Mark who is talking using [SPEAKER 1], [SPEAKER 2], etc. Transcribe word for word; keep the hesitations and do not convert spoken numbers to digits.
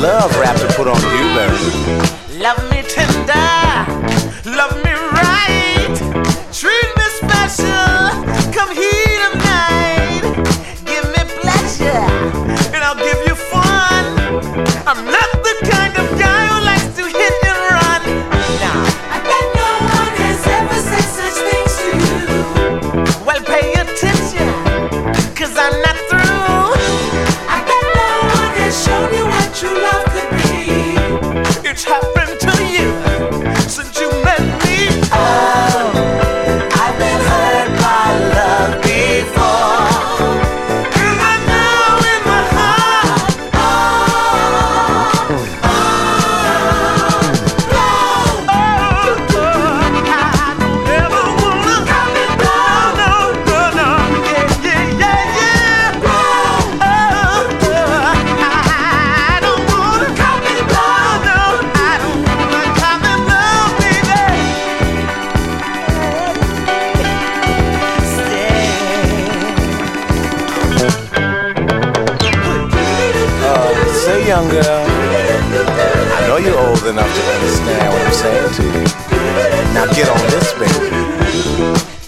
[SPEAKER 1] love rap to put on you, baby.
[SPEAKER 2] Love me tender, love me right, treat me special, come here tonight. Give me pleasure, and I'll give you fun. I'm not the kind of guy who likes to hit and run. Nah,
[SPEAKER 3] I bet no one has ever said such things to you.
[SPEAKER 2] well pay attention, cause I'm not through.
[SPEAKER 3] I bet no one has shown you what true love could be.
[SPEAKER 2] It's happened to you since you met me.
[SPEAKER 3] Oh, I've been hurt by love before.
[SPEAKER 2] And I know in my heart,
[SPEAKER 3] Oh, oh, love.
[SPEAKER 2] oh, oh, I don't ever wanna
[SPEAKER 3] Come and go.
[SPEAKER 2] no, no, no, yeah, yeah, yeah, yeah. Oh, oh, I don't wanna
[SPEAKER 3] Come and go.
[SPEAKER 2] no, I don't wanna come and love, baby.
[SPEAKER 1] Uh, say, young girl, I know you're old enough to understand what I'm saying to you. Now get on this, baby.